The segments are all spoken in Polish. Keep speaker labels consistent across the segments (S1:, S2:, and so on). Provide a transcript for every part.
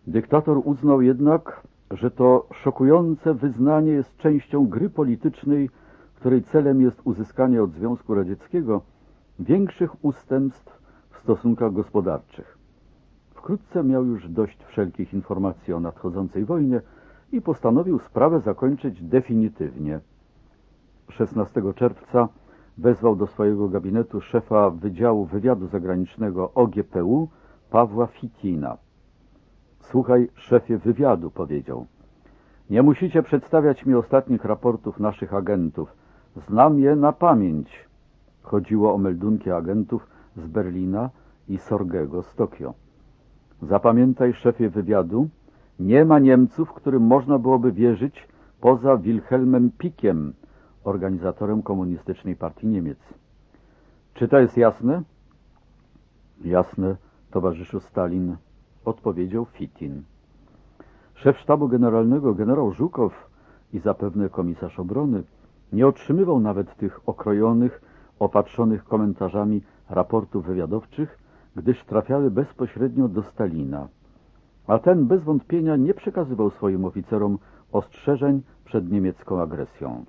S1: Dyktator uznał jednak, że to szokujące wyznanie jest częścią gry politycznej, której celem jest uzyskanie od Związku Radzieckiego większych ustępstw w stosunkach gospodarczych. Wkrótce miał już dość wszelkich informacji o nadchodzącej wojnie i postanowił sprawę zakończyć definitywnie. 16 czerwca wezwał do swojego gabinetu szefa Wydziału Wywiadu Zagranicznego OGPU Pawła Fitina. Słuchaj, szefie wywiadu, powiedział. Nie musicie przedstawiać mi ostatnich raportów naszych agentów. Znam je na pamięć. Chodziło o meldunki agentów z Berlina i Sorgego z Tokio. Zapamiętaj, szefie wywiadu, nie ma Niemców, którym można byłoby wierzyć poza Wilhelmem Pickiem, organizatorem Komunistycznej Partii Niemiec. Czy to jest jasne? Jasne, towarzyszu Stalin, odpowiedział Fitin. Szef sztabu generalnego, generał Żukow i zapewne komisarz obrony nie otrzymywał nawet tych okrojonych, opatrzonych komentarzami raportów wywiadowczych, gdyż trafiały bezpośrednio do Stalina, a ten bez wątpienia nie przekazywał swoim oficerom ostrzeżeń przed niemiecką agresją.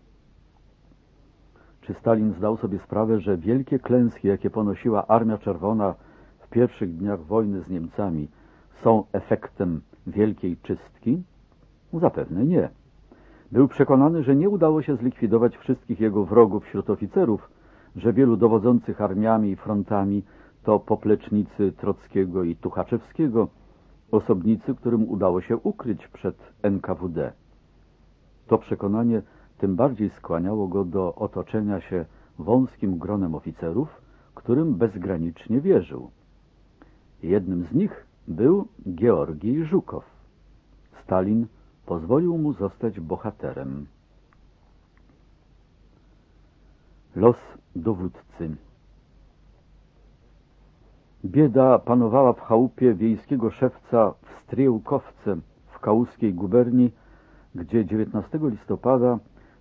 S1: Czy Stalin zdał sobie sprawę, że wielkie klęski, jakie ponosiła Armia Czerwona w pierwszych dniach wojny z Niemcami, są efektem wielkiej czystki? Zapewne nie. Był przekonany, że nie udało się zlikwidować wszystkich jego wrogów wśród oficerów, że wielu dowodzących armiami i frontami to poplecznicy Trockiego i Tuchaczewskiego, osobnicy, którym udało się ukryć przed NKWD. To przekonanie tym bardziej skłaniało go do otoczenia się wąskim gronem oficerów, którym bezgranicznie wierzył. Jednym z nich był Georgij Żukow. Stalin pozwolił mu zostać bohaterem. Los dowódcy. Bieda panowała w chałupie wiejskiego szewca w Stryłkowce w Kałuskiej guberni, gdzie 19 listopada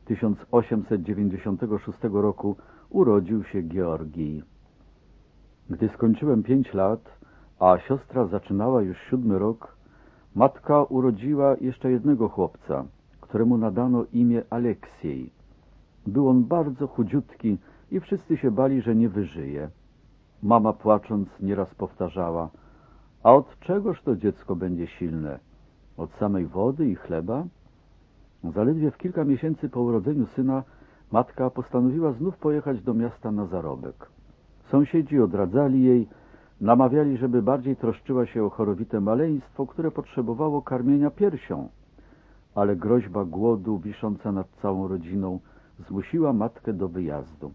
S1: 1896 roku urodził się Georgij. Gdy skończyłem 5 lat, a siostra zaczynała już 7 rok, matka urodziła jeszcze jednego chłopca, któremu nadano imię Aleksiej. Był on bardzo chudziutki i wszyscy się bali, że nie wyżyje. Mama płacząc nieraz powtarzała, a od czegoż to dziecko będzie silne? Od samej wody i chleba? Zaledwie w kilka miesięcy po urodzeniu syna matka postanowiła znów pojechać do miasta na zarobek. Sąsiedzi odradzali jej, namawiali, żeby bardziej troszczyła się o chorowite maleństwo, które potrzebowało karmienia piersią, ale groźba głodu wisząca nad całą rodziną zmusiła matkę do wyjazdu.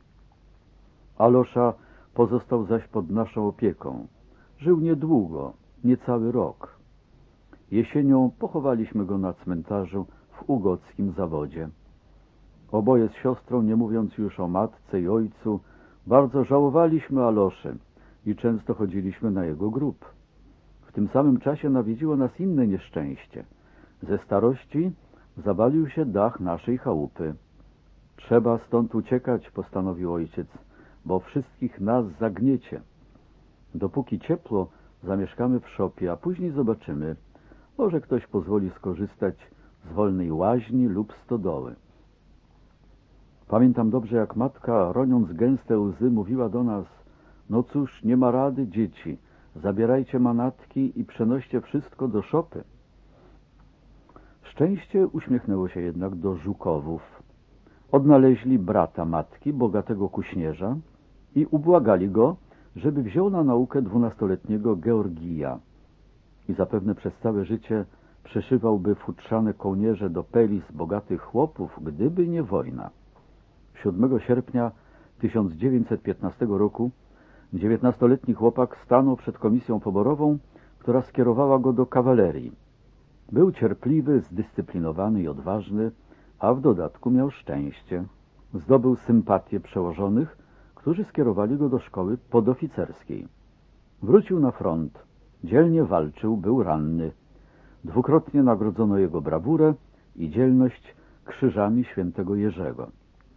S1: Alosza pozostał zaś pod naszą opieką. Żył niedługo, niecały rok. Jesienią pochowaliśmy go na cmentarzu w Ugockim Zawodzie. Oboje z siostrą, nie mówiąc już o matce i ojcu, bardzo żałowaliśmy Aloszę i często chodziliśmy na jego grób. W tym samym czasie nawiedziło nas inne nieszczęście. Ze starości zawalił się dach naszej chałupy. Trzeba stąd uciekać, postanowił ojciec, bo wszystkich nas zagniecie. Dopóki ciepło, zamieszkamy w szopie, a później zobaczymy. Może ktoś pozwoli skorzystać z wolnej łaźni lub stodoły. Pamiętam dobrze, jak matka, roniąc gęste łzy, mówiła do nas: no cóż, nie ma rady, dzieci, zabierajcie manatki i przenoście wszystko do szopy. Szczęście uśmiechnęło się jednak do Żukowów. Odnaleźli brata matki, bogatego kuśnierza, i ubłagali go, żeby wziął na naukę 12-letniego Georgija. I zapewne przez całe życie przeszywałby futrzane kołnierze do pelis bogatych chłopów, gdyby nie wojna. 7 sierpnia 1915 roku 19-letni chłopak stanął przed komisją poborową, która skierowała go do kawalerii. Był cierpliwy, zdyscyplinowany i odważny, a w dodatku miał szczęście. Zdobył sympatię przełożonych, którzy skierowali go do szkoły podoficerskiej. Wrócił na front, dzielnie walczył, był ranny. Dwukrotnie nagrodzono jego brawurę i dzielność krzyżami świętego Jerzego.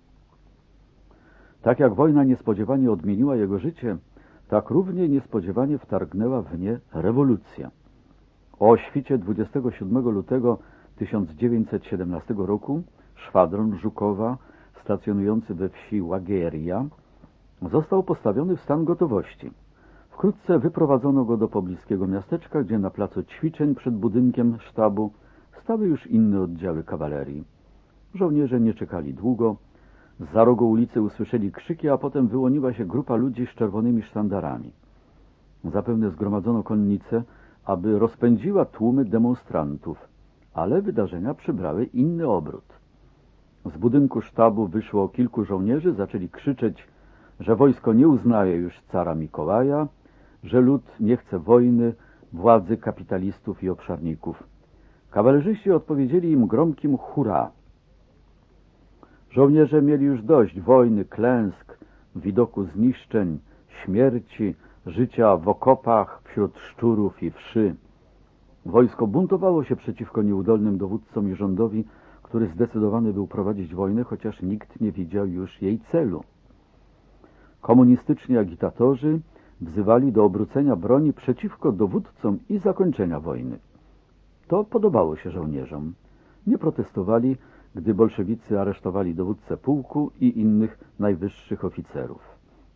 S1: Tak jak wojna niespodziewanie odmieniła jego życie, tak równie niespodziewanie wtargnęła w nie rewolucja. O świcie 27 lutego 1917 roku szwadron Żukowa, stacjonujący we wsi Łagieria, został postawiony w stan gotowości. Wkrótce wyprowadzono go do pobliskiego miasteczka, gdzie na placu ćwiczeń przed budynkiem sztabu stały już inne oddziały kawalerii. Żołnierze nie czekali długo. Zza rogu ulicy usłyszeli krzyki, a potem wyłoniła się grupa ludzi z czerwonymi sztandarami. Zapewne zgromadzono konnicę, aby rozpędziła tłumy demonstrantów, ale wydarzenia przybrały inny obrót. Z budynku sztabu wyszło kilku żołnierzy, zaczęli krzyczeć, że wojsko nie uznaje już cara Mikołaja, że lud nie chce wojny, władzy kapitalistów i obszarników. Kawalerzyści odpowiedzieli im gromkim hurra. Żołnierze mieli już dość wojny, klęsk, widoku zniszczeń, śmierci, życia w okopach wśród szczurów i wszy. Wojsko buntowało się przeciwko nieudolnym dowódcom i rządowi, który zdecydowany był prowadzić wojnę, chociaż nikt nie widział już jej celu. Komunistyczni agitatorzy wzywali do obrócenia broni przeciwko dowódcom i zakończenia wojny. To podobało się żołnierzom. Nie protestowali, gdy bolszewicy aresztowali dowódcę pułku i innych najwyższych oficerów.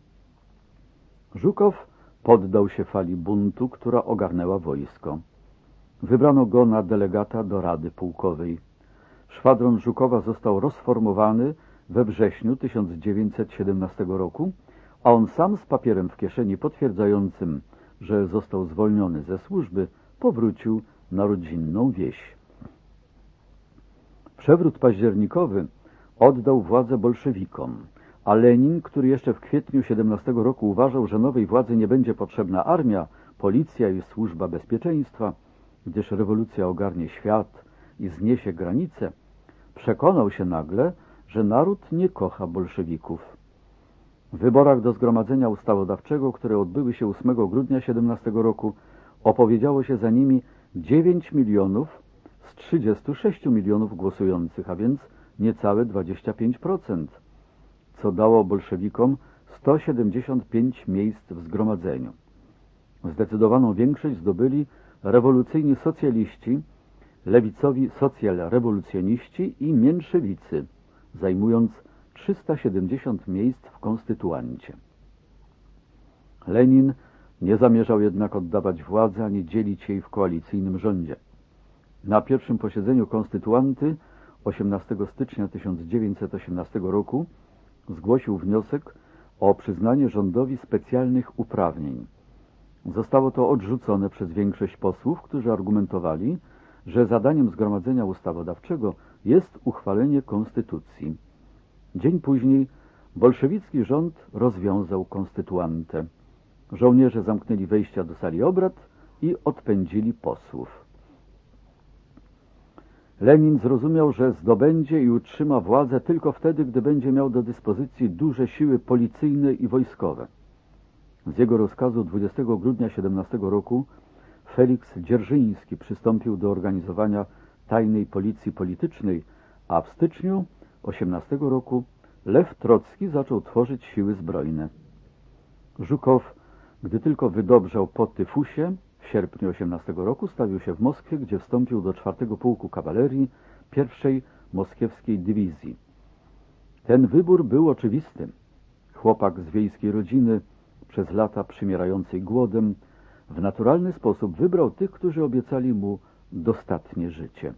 S1: Żukow poddał się fali buntu, która ogarnęła wojsko. Wybrano go na delegata do Rady Pułkowej. Szwadron Żukowa został rozformowany we wrześniu 1917 roku, a on sam z papierem w kieszeni potwierdzającym, że został zwolniony ze służby, powrócił na rodzinną wieś. Przewrót październikowy oddał władzę bolszewikom, a Lenin, który jeszcze w kwietniu 17 roku uważał, że nowej władzy nie będzie potrzebna armia, policja i służba bezpieczeństwa, gdyż rewolucja ogarnie świat i zniesie granice, przekonał się nagle, że naród nie kocha bolszewików. W wyborach do Zgromadzenia Ustawodawczego, które odbyły się 8 grudnia 17 roku, opowiedziało się za nimi 9 milionów z 36 milionów głosujących, a więc niecałe 25%, co dało bolszewikom 175 miejsc w zgromadzeniu. Zdecydowaną większość zdobyli rewolucyjni socjaliści, lewicowi socjalrewolucjoniści i mięszewicy, zajmując 370 miejsc w konstytuancie. Lenin nie zamierzał jednak oddawać władzy ani dzielić jej w koalicyjnym rządzie. Na pierwszym posiedzeniu konstytuanty 18 stycznia 1918 roku zgłosił wniosek o przyznanie rządowi specjalnych uprawnień. Zostało to odrzucone przez większość posłów, którzy argumentowali, że zadaniem Zgromadzenia Ustawodawczego jest uchwalenie konstytucji. Dzień później bolszewicki rząd rozwiązał konstytuantę. Żołnierze zamknęli wejścia do sali obrad i odpędzili posłów. Lenin zrozumiał, że zdobędzie i utrzyma władzę tylko wtedy, gdy będzie miał do dyspozycji duże siły policyjne i wojskowe. Z jego rozkazu 20 grudnia 17 roku Feliks Dzierżyński przystąpił do organizowania tajnej policji politycznej, a w styczniu 18 roku Lew Trocki zaczął tworzyć siły zbrojne. Żukow, gdy tylko wydobrzał po tyfusie, w sierpniu 18 roku stawił się w Moskwie, gdzie wstąpił do 4 Pułku Kawalerii I Moskiewskiej Dywizji. Ten wybór był oczywisty. Chłopak z wiejskiej rodziny, przez lata przymierającej głodem, w naturalny sposób wybrał tych, którzy obiecali mu dostatnie życie.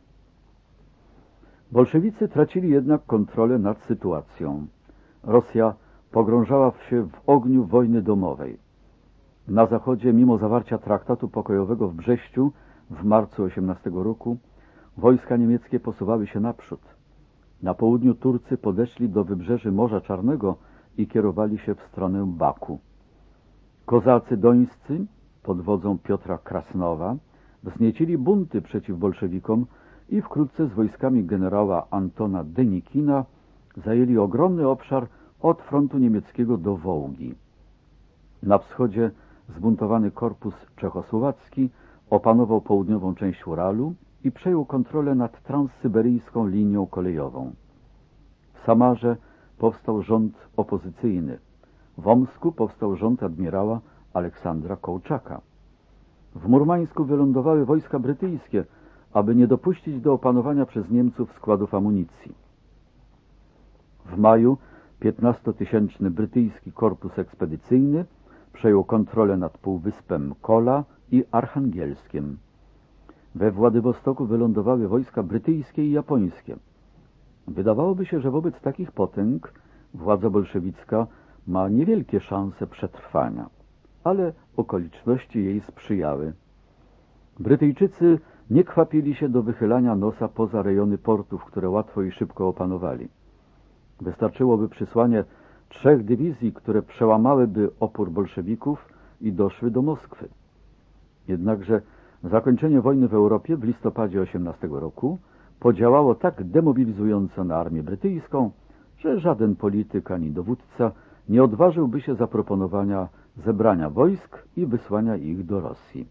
S1: Bolszewicy tracili jednak kontrolę nad sytuacją. Rosja pogrążała się w ogniu wojny domowej. Na zachodzie, mimo zawarcia traktatu pokojowego w Brześciu w marcu 18 roku, wojska niemieckie posuwały się naprzód. Na południu Turcy podeszli do wybrzeży Morza Czarnego i kierowali się w stronę Baku. Kozacy dońscy pod wodzą Piotra Krasnowa wzniecili bunty przeciw bolszewikom i wkrótce z wojskami generała Antona Denikina zajęli ogromny obszar od frontu niemieckiego do Wołgi. Na wschodzie zbuntowany korpus czechosłowacki opanował południową część Uralu i przejął kontrolę nad transsyberyjską linią kolejową. W Samarze powstał rząd opozycyjny. W Omsku powstał rząd admirała Aleksandra Kołczaka. W Murmańsku wylądowały wojska brytyjskie, aby nie dopuścić do opanowania przez Niemców składów amunicji. W maju 15-tysięczny brytyjski korpus ekspedycyjny przejął kontrolę nad półwyspem Kola i Archangelskiem. We Władywostoku wylądowały wojska brytyjskie i japońskie. Wydawałoby się, że wobec takich potęg władza bolszewicka ma niewielkie szanse przetrwania, ale okoliczności jej sprzyjały. Brytyjczycy nie kwapili się do wychylania nosa poza rejony portów, które łatwo i szybko opanowali. Wystarczyłoby przysłanie 3 dywizji, które przełamałyby opór bolszewików i doszły do Moskwy. Jednakże zakończenie wojny w Europie w listopadzie 18 roku podziałało tak demobilizująco na armię brytyjską, że żaden polityk ani dowódca nie odważyłby się zaproponowania zebrania wojsk i wysłania ich do Rosji.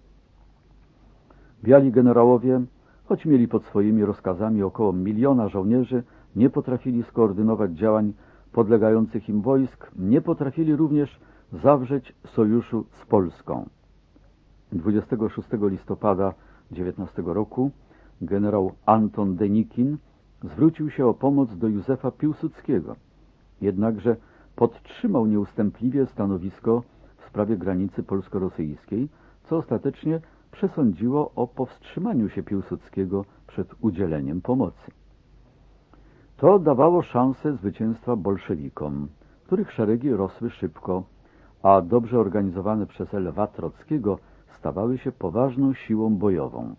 S1: Biali generałowie, choć mieli pod swoimi rozkazami około 1 miliona żołnierzy, nie potrafili skoordynować działań podlegających im wojsk, nie potrafili również zawrzeć sojuszu z Polską. 26 listopada 19 roku generał Anton Denikin zwrócił się o pomoc do Józefa Piłsudskiego, jednakże podtrzymał nieustępliwie stanowisko w sprawie granicy polsko-rosyjskiej, co ostatecznie przesądziło o powstrzymaniu się Piłsudskiego przed udzieleniem pomocy. To dawało szansę zwycięstwa bolszewikom, których szeregi rosły szybko, a dobrze organizowane przez Lwa Trockiego stawały się poważną siłą bojową.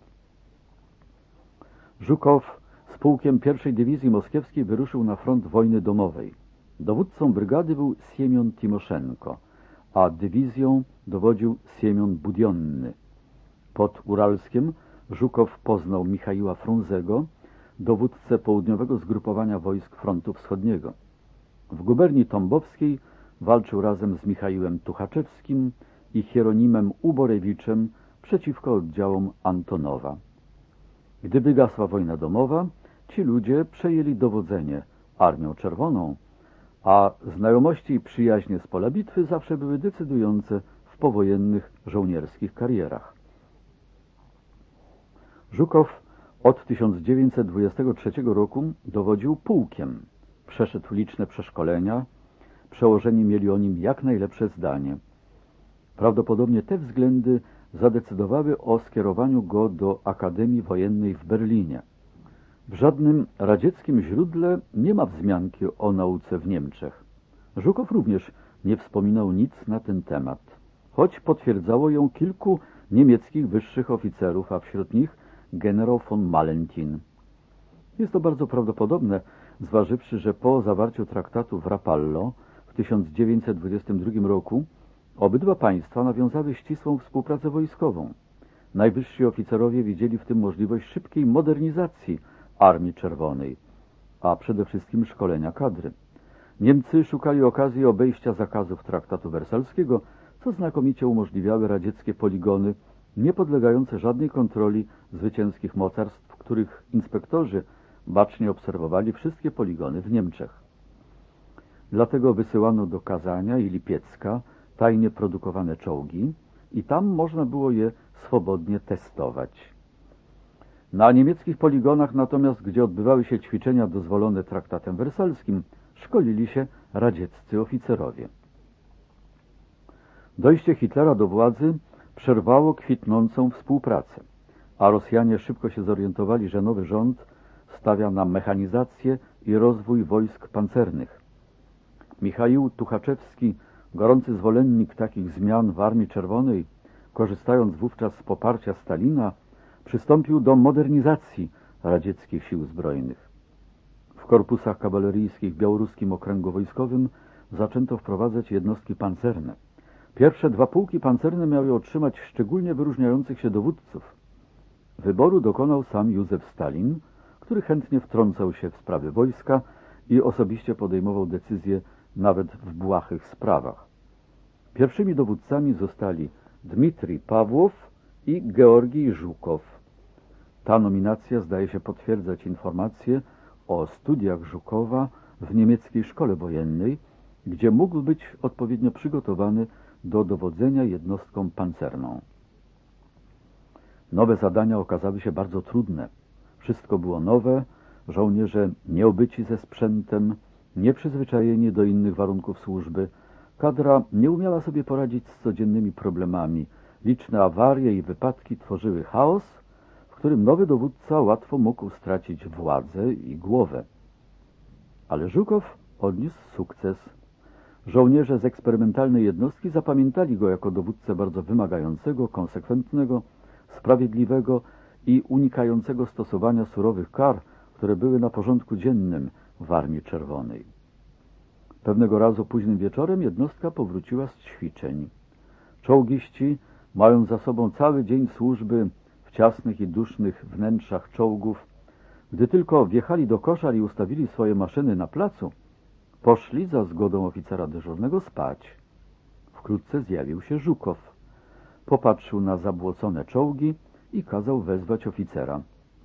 S1: Żukow z pułkiem 1. Dywizji Moskiewskiej wyruszył na front wojny domowej. Dowódcą brygady był Siemion Timoszenko, a dywizją dowodził Siemion Budionny. Pod Uralskiem Żukow poznał Michaiła Frunzego, dowódcę południowego zgrupowania wojsk frontu wschodniego. W guberni Tambowskiej walczył razem z Michaiłem Tuchaczewskim i Hieronimem Uborewiczem przeciwko oddziałom Antonowa. Gdy wygasła wojna domowa, ci ludzie przejęli dowodzenie Armią Czerwoną, a znajomości i przyjaźnie z pola bitwy zawsze były decydujące w powojennych żołnierskich karierach. Żukow od 1923 roku dowodził pułkiem, przeszedł liczne przeszkolenia, przełożeni mieli o nim jak najlepsze zdanie. Prawdopodobnie te względy zadecydowały o skierowaniu go do Akademii Wojennej w Berlinie. W żadnym radzieckim źródle nie ma wzmianki o nauce w Niemczech. Żukow również nie wspominał nic na ten temat, choć potwierdzało ją kilku niemieckich wyższych oficerów, a wśród nich generał von Malentin. Jest to bardzo prawdopodobne, zważywszy, że po zawarciu traktatu w Rapallo w 1922 roku obydwa państwa nawiązały ścisłą współpracę wojskową. Najwyżsi oficerowie widzieli w tym możliwość szybkiej modernizacji Armii Czerwonej, a przede wszystkim szkolenia kadry. Niemcy szukali okazji obejścia zakazów traktatu wersalskiego, co znakomicie umożliwiały radzieckie poligony niepodlegające żadnej kontroli zwycięskich mocarstw, których inspektorzy bacznie obserwowali wszystkie poligony w Niemczech. Dlatego wysyłano do Kazania i Lipiecka tajnie produkowane czołgi i tam można było je swobodnie testować. Na niemieckich poligonach natomiast, gdzie odbywały się ćwiczenia dozwolone traktatem wersalskim, szkolili się radzieccy oficerowie. Dojście Hitlera do władzy przerwało kwitnącą współpracę, a Rosjanie szybko się zorientowali, że nowy rząd stawia na mechanizację i rozwój wojsk pancernych. Michaił Tuchaczewski, gorący zwolennik takich zmian w Armii Czerwonej, korzystając wówczas z poparcia Stalina, przystąpił do modernizacji radzieckich sił zbrojnych. W korpusach kawaleryjskich w Białoruskim Okręgu Wojskowym zaczęto wprowadzać jednostki pancerne. Pierwsze 2 pułki pancerne miały otrzymać szczególnie wyróżniających się dowódców. Wyboru dokonał sam Józef Stalin, który chętnie wtrącał się w sprawy wojska i osobiście podejmował decyzje nawet w błahych sprawach. Pierwszymi dowódcami zostali Dmitrij Pawłow i Georgij Żukow. Ta nominacja zdaje się potwierdzać informacje o studiach Żukowa w niemieckiej szkole wojennej, gdzie mógł być odpowiednio przygotowany do dowodzenia jednostką pancerną. Nowe zadania okazały się bardzo trudne. Wszystko było nowe, żołnierze nieobyci ze sprzętem, nieprzyzwyczajeni do innych warunków służby. Kadra nie umiała sobie poradzić z codziennymi problemami. Liczne awarie i wypadki tworzyły chaos, w którym nowy dowódca łatwo mógł stracić władzę i głowę. Ale Żukow odniósł sukces. Żołnierze z eksperymentalnej jednostki zapamiętali go jako dowódcę bardzo wymagającego, konsekwentnego, sprawiedliwego i unikającego stosowania surowych kar, które były na porządku dziennym w Armii Czerwonej. Pewnego razu późnym wieczorem jednostka powróciła z ćwiczeń. Czołgiści, mając za sobą cały dzień służby w ciasnych i dusznych wnętrzach czołgów, gdy tylko wjechali do koszar i ustawili swoje maszyny na placu, poszli za zgodą oficera dyżurnego spać. Wkrótce zjawił się Żukow. Popatrzył na zabłocone czołgi i kazał wezwać oficera.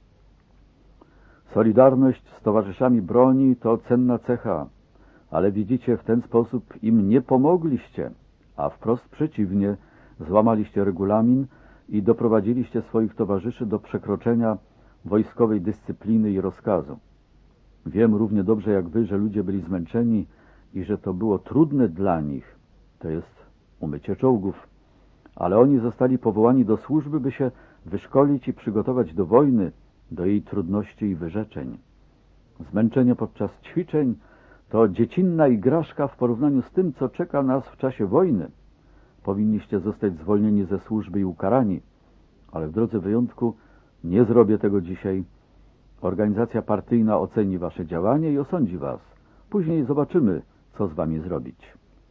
S1: Solidarność z towarzyszami broni to cenna cecha, ale widzicie, w ten sposób im nie pomogliście, a wprost przeciwnie, złamaliście regulamin i doprowadziliście swoich towarzyszy do przekroczenia wojskowej dyscypliny i rozkazu. Wiem równie dobrze jak wy, że ludzie byli zmęczeni i że to było trudne dla nich, to jest umycie czołgów, ale oni zostali powołani do służby, by się wyszkolić i przygotować do wojny, do jej trudności i wyrzeczeń. Zmęczenie podczas ćwiczeń to dziecinna igraszka w porównaniu z tym, co czeka nas w czasie wojny. Powinniście zostać zwolnieni ze służby i ukarani, ale w drodze wyjątku nie zrobię tego dzisiaj. Organizacja partyjna oceni wasze działanie i osądzi was. Później zobaczymy, co z wami zrobić.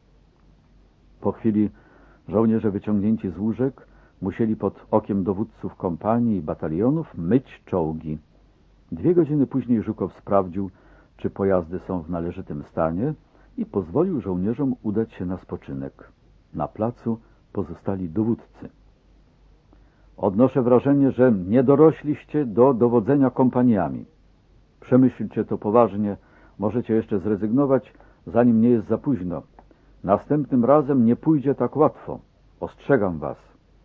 S1: Po chwili żołnierze wyciągnięci z łóżek musieli pod okiem dowódców kompanii i batalionów myć czołgi. 2 godziny później Żukow sprawdził, czy pojazdy są w należytym stanie i pozwolił żołnierzom udać się na spoczynek. Na placu pozostali dowódcy. Odnoszę wrażenie, że nie dorośliście do dowodzenia kompaniami. Przemyślcie to poważnie, możecie jeszcze zrezygnować, zanim nie jest za późno. Następnym razem nie pójdzie tak łatwo. Ostrzegam was.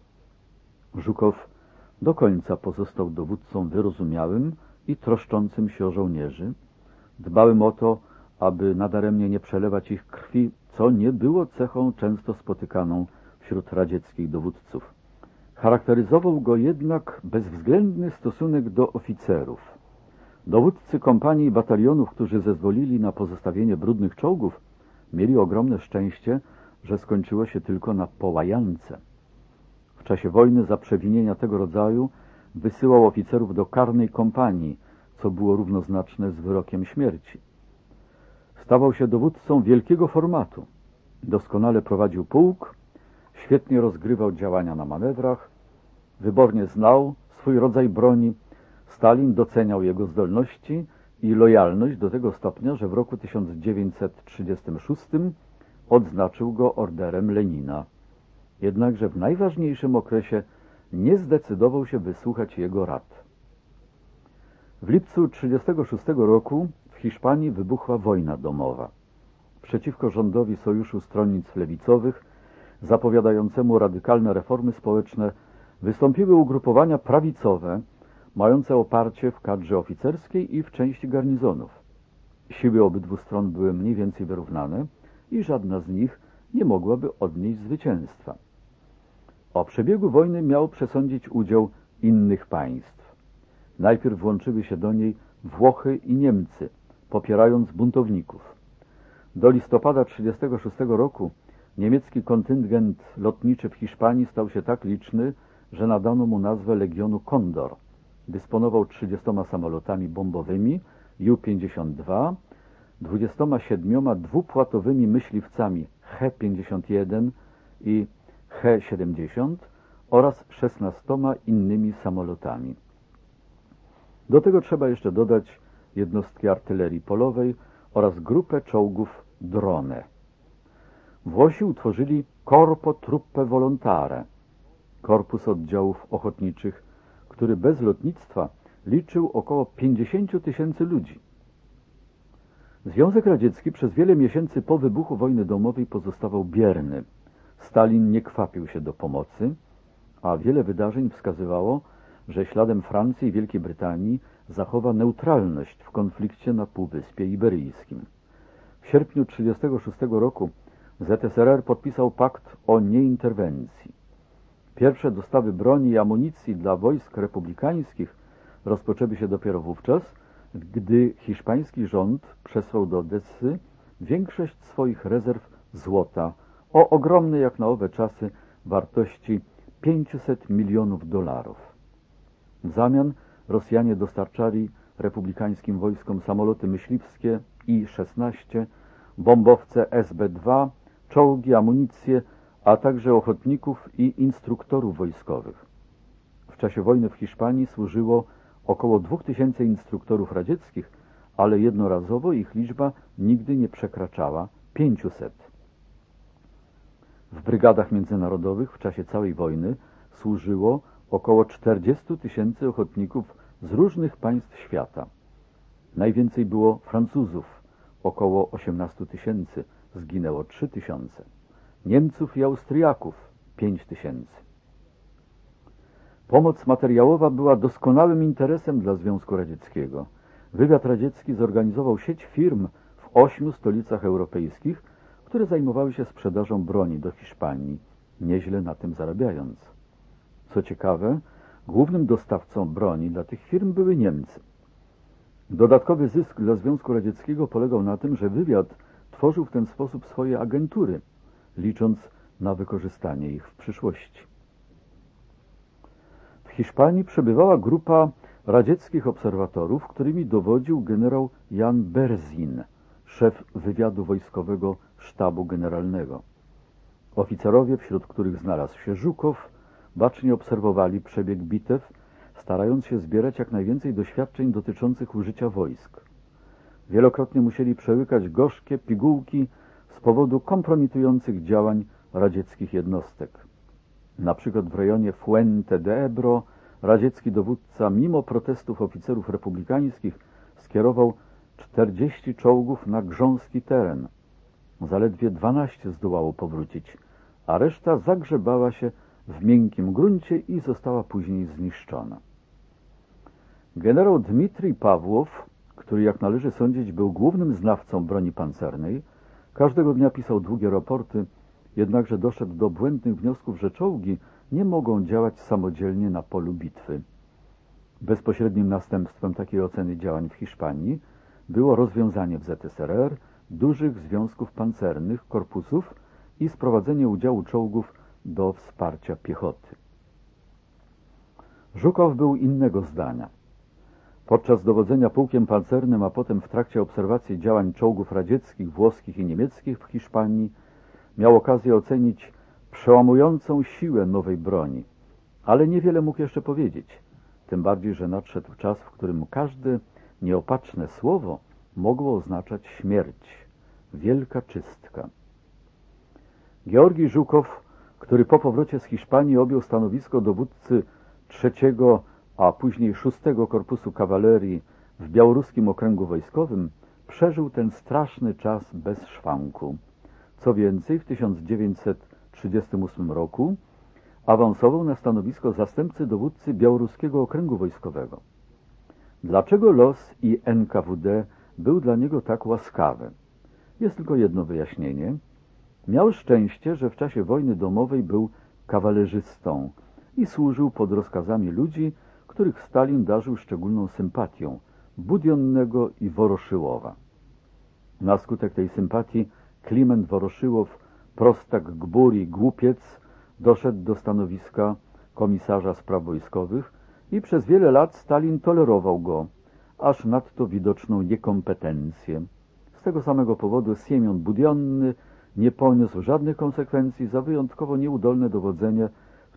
S1: Żukow do końca pozostał dowódcą wyrozumiałym i troszczącym się o żołnierzy. Dbałem o to, aby nadaremnie nie przelewać ich krwi, co nie było cechą często spotykaną wśród radzieckich dowódców. Charakteryzował go jednak bezwzględny stosunek do oficerów. Dowódcy kompanii i batalionów, którzy zezwolili na pozostawienie brudnych czołgów, mieli ogromne szczęście, że skończyło się tylko na połajance. W czasie wojny za przewinienia tego rodzaju wysyłał oficerów do karnej kompanii, co było równoznaczne z wyrokiem śmierci. Stawał się dowódcą wielkiego formatu. Doskonale prowadził pułk, świetnie rozgrywał działania na manewrach, wybornie znał swój rodzaj broni. Stalin doceniał jego zdolności i lojalność do tego stopnia, że w roku 1936 odznaczył go orderem Lenina. Jednakże w najważniejszym okresie nie zdecydował się wysłuchać jego rad. W lipcu 1936 roku w Hiszpanii wybuchła wojna domowa. Przeciwko rządowi Sojuszu Stronnictw Lewicowych, zapowiadającemu radykalne reformy społeczne, wystąpiły ugrupowania prawicowe, mające oparcie w kadrze oficerskiej i w części garnizonów. Siły obydwu stron były mniej więcej wyrównane i żadna z nich nie mogłaby odnieść zwycięstwa. O przebiegu wojny miał przesądzić udział innych państw. Najpierw włączyły się do niej Włochy i Niemcy, popierając buntowników. Do listopada 1936 roku niemiecki kontyngent lotniczy w Hiszpanii stał się tak liczny, że nadano mu nazwę Legionu Kondor. Dysponował 30 samolotami bombowymi Ju-52, 27 dwupłatowymi myśliwcami He-51 i He-70 oraz 16 innymi samolotami. Do tego trzeba jeszcze dodać jednostki artylerii polowej oraz grupę czołgów Drone. Włosi utworzyli Corpo Truppe Volontare, korpus oddziałów ochotniczych, który bez lotnictwa liczył około 50 000 ludzi. Związek Radziecki przez wiele miesięcy po wybuchu wojny domowej pozostawał bierny. Stalin nie kwapił się do pomocy, a wiele wydarzeń wskazywało, że śladem Francji i Wielkiej Brytanii zachowa neutralność w konflikcie na Półwyspie Iberyjskim. W sierpniu 1936 roku ZSRR podpisał pakt o nieinterwencji. Pierwsze dostawy broni i amunicji dla wojsk republikańskich rozpoczęły się dopiero wówczas, gdy hiszpański rząd przesłał do Odessy większość swoich rezerw złota o ogromnej jak na owe czasy wartości $500 milionów. W zamian Rosjanie dostarczali republikańskim wojskom samoloty myśliwskie I-16, bombowce SB-2, czołgi, amunicję, a także ochotników i instruktorów wojskowych. W czasie wojny w Hiszpanii służyło około 2000 instruktorów radzieckich, ale jednorazowo ich liczba nigdy nie przekraczała 500. W brygadach międzynarodowych w czasie całej wojny służyło około 40 000 ochotników z różnych państw świata. Najwięcej było Francuzów, około 18 000, zginęło 3 000. Niemców i Austriaków 5 000. Pomoc materiałowa była doskonałym interesem dla Związku Radzieckiego. Wywiad radziecki zorganizował sieć firm w 8 stolicach europejskich, które zajmowały się sprzedażą broni do Hiszpanii, nieźle na tym zarabiając. Co ciekawe, głównym dostawcą broni dla tych firm były Niemcy. Dodatkowy zysk dla Związku Radzieckiego polegał na tym, że wywiad tworzył w ten sposób swoje agentury, licząc na wykorzystanie ich w przyszłości. W Hiszpanii przebywała grupa radzieckich obserwatorów, którymi dowodził generał Jan Berzin, szef wywiadu wojskowego sztabu generalnego. Oficerowie, wśród których znalazł się Żukow, bacznie obserwowali przebieg bitew, starając się zbierać jak najwięcej doświadczeń dotyczących użycia wojsk. Wielokrotnie musieli przełykać gorzkie pigułki z powodu kompromitujących działań radzieckich jednostek. Na przykład w rejonie Fuente de Ebro radziecki dowódca mimo protestów oficerów republikańskich skierował 40 czołgów na grząski teren. Zaledwie 12 zdołało powrócić, a reszta zagrzebała się w miękkim gruncie i została później zniszczona. Generał Dmitrij Pawłow, który jak należy sądzić był głównym znawcą broni pancernej, każdego dnia pisał długie raporty, jednakże doszedł do błędnych wniosków, że czołgi nie mogą działać samodzielnie na polu bitwy. Bezpośrednim następstwem takiej oceny działań w Hiszpanii było rozwiązanie w ZSRR dużych związków pancernych, korpusów i sprowadzenie udziału czołgów do wsparcia piechoty. Żukow był innego zdania. Podczas dowodzenia pułkiem pancernym, a potem w trakcie obserwacji działań czołgów radzieckich, włoskich i niemieckich w Hiszpanii, miał okazję ocenić przełamującą siłę nowej broni, ale niewiele mógł jeszcze powiedzieć, tym bardziej, że nadszedł czas, w którym każde nieopatrzne słowo mogło oznaczać śmierć, wielka czystka. Georgij Żukow, który po powrocie z Hiszpanii objął stanowisko dowódcy 3., a później 6. Korpusu Kawalerii w białoruskim okręgu wojskowym, przeżył ten straszny czas bez szwanku. Co więcej, w 1938 roku awansował na stanowisko zastępcy dowódcy białoruskiego okręgu wojskowego. Dlaczego los i NKWD był dla niego tak łaskawy? Jest tylko jedno wyjaśnienie. Miał szczęście, że w czasie wojny domowej był kawalerzystą i służył pod rozkazami ludzi, których Stalin darzył szczególną sympatią, Budionnego i Woroszyłowa. Na skutek tej sympatii Kliment Woroszyłow, prostak, gbur i głupiec, doszedł do stanowiska komisarza spraw wojskowych i przez wiele lat Stalin tolerował go, aż nadto widoczną niekompetencję. Z tego samego powodu Siemion Budionny nie poniósł żadnych konsekwencji za wyjątkowo nieudolne dowodzenie w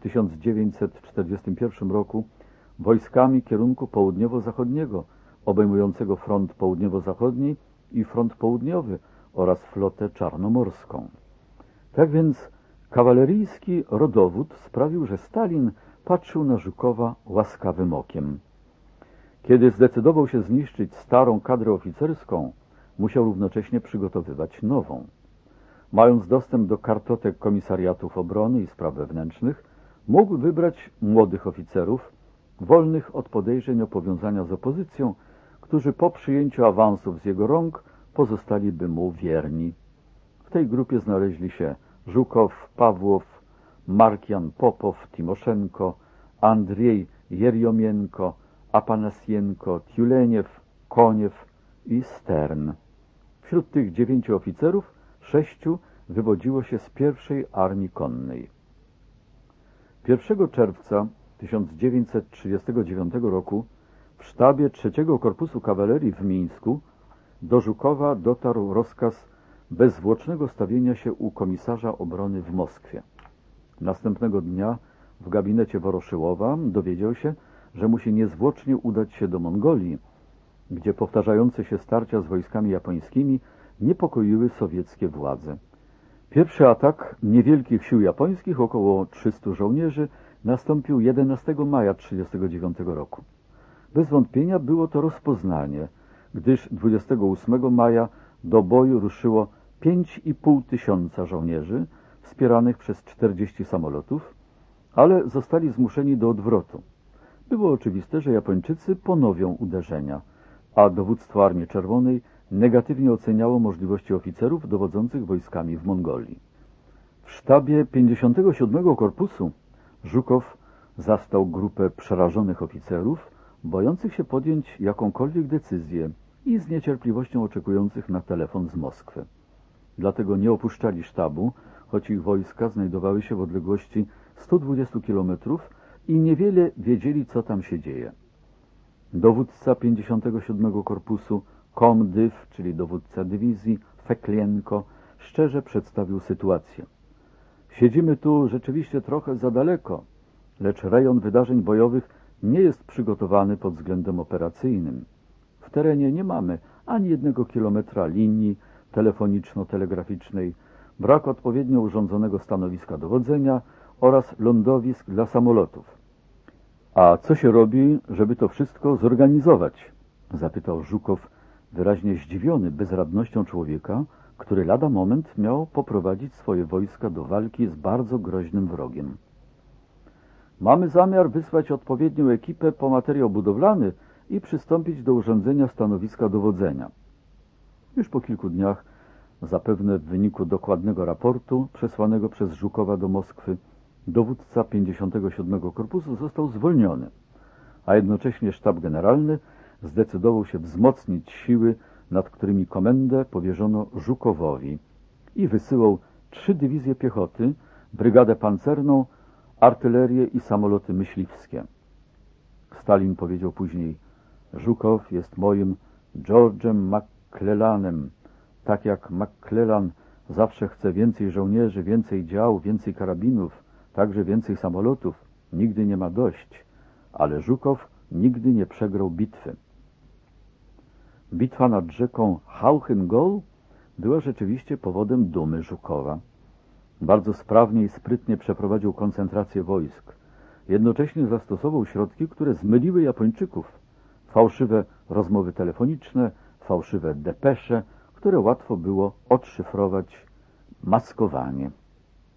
S1: 1941 roku wojskami kierunku południowo-zachodniego, obejmującego front południowo-zachodni i front południowy oraz flotę czarnomorską. Tak więc kawaleryjski rodowód sprawił, że Stalin patrzył na Żukowa łaskawym okiem. Kiedy zdecydował się zniszczyć starą kadrę oficerską, musiał równocześnie przygotowywać nową. Mając dostęp do kartotek komisariatów obrony i spraw wewnętrznych, mógł wybrać młodych oficerów wolnych od podejrzeń o powiązania z opozycją, którzy po przyjęciu awansów z jego rąk pozostaliby mu wierni. W tej grupie znaleźli się Żukow, Pawłow, Markian Popow, Timoszenko, Andrzej Jerjomienko, Apanasjenko, Tiuleniew, Koniew i Stern. Wśród tych 9 oficerów 6 wywodziło się z pierwszej Armii Konnej. 1 czerwca 1939 roku w sztabie III Korpusu Kawalerii w Mińsku do Żukowa dotarł rozkaz bezzwłocznego stawienia się u komisarza obrony w Moskwie. Następnego dnia w gabinecie Woroszyłowa dowiedział się, że musi niezwłocznie udać się do Mongolii, gdzie powtarzające się starcia z wojskami japońskimi niepokoiły sowieckie władze. Pierwszy atak niewielkich sił japońskich, około 300 żołnierzy, nastąpił 11 maja 1939 roku. Bez wątpienia było to rozpoznanie, gdyż 28 maja do boju ruszyło 5,5 tysiąca żołnierzy, wspieranych przez 40 samolotów, ale zostali zmuszeni do odwrotu. Było oczywiste, że Japończycy ponowią uderzenia, a dowództwo Armii Czerwonej negatywnie oceniało możliwości oficerów dowodzących wojskami w Mongolii. W sztabie 57 Korpusu Żukow zastał grupę przerażonych oficerów, bojących się podjąć jakąkolwiek decyzję i z niecierpliwością oczekujących na telefon z Moskwy. Dlatego nie opuszczali sztabu, choć ich wojska znajdowały się w odległości 120 km i niewiele wiedzieli, co tam się dzieje. Dowódca 57 Korpusu Komdyw, czyli dowódca dywizji, Feklienko, szczerze przedstawił sytuację. Siedzimy tu rzeczywiście trochę za daleko, lecz rejon wydarzeń bojowych nie jest przygotowany pod względem operacyjnym. W terenie nie mamy ani 1 kilometra linii telefoniczno-telegraficznej, brak odpowiednio urządzonego stanowiska dowodzenia oraz lądowisk dla samolotów. A co się robi, żeby to wszystko zorganizować? Zapytał Żukow, wyraźnie zdziwiony bezradnością człowieka, który lada moment miał poprowadzić swoje wojska do walki z bardzo groźnym wrogiem. Mamy zamiar wysłać odpowiednią ekipę po materiał budowlany i przystąpić do urządzenia stanowiska dowodzenia. Już po kilku dniach, zapewne w wyniku dokładnego raportu przesłanego przez Żukowa do Moskwy, dowódca 57 Korpusu został zwolniony, a jednocześnie sztab generalny zdecydował się wzmocnić siły, nad którymi komendę powierzono Żukowowi i wysyłał 3 dywizje piechoty, brygadę pancerną, artylerię i samoloty myśliwskie. Stalin powiedział później: Żukow jest moim George'em McClellanem. Tak jak McClellan zawsze chce więcej żołnierzy, więcej dział, więcej karabinów, także więcej samolotów, nigdy nie ma dość, ale Żukow nigdy nie przegrał bitwy. Bitwa nad rzeką Hauchengol była rzeczywiście powodem dumy Żukowa. Bardzo sprawnie i sprytnie przeprowadził koncentrację wojsk. Jednocześnie zastosował środki, które zmyliły Japończyków. Fałszywe rozmowy telefoniczne, fałszywe depesze, które łatwo było odszyfrować, maskowanie.